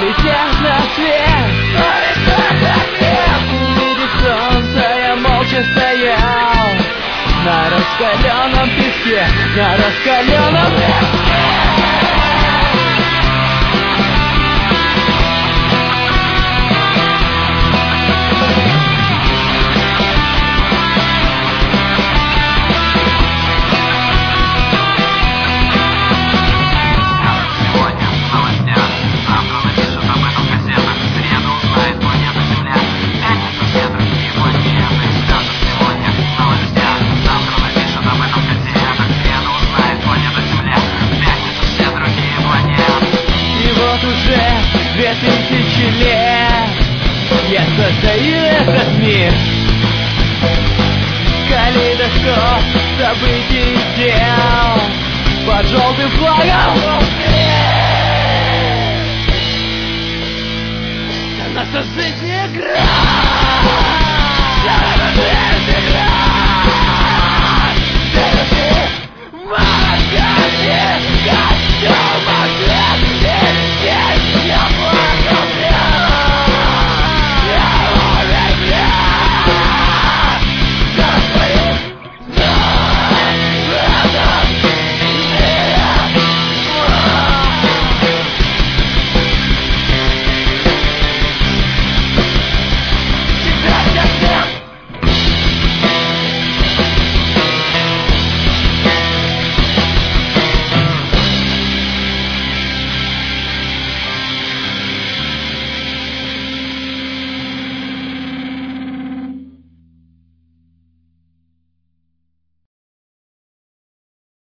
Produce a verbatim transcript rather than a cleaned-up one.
полетят на свет. Увидев солнце, я молча стоял на раскаленном песке, на раскаленном песке. Две тысячи лет я создаю этот мир, калейдоскоп событий и дел под желтым флагом. Наша жизнь игра, наша жизнь игра. Ты магазин, костюм, ответ.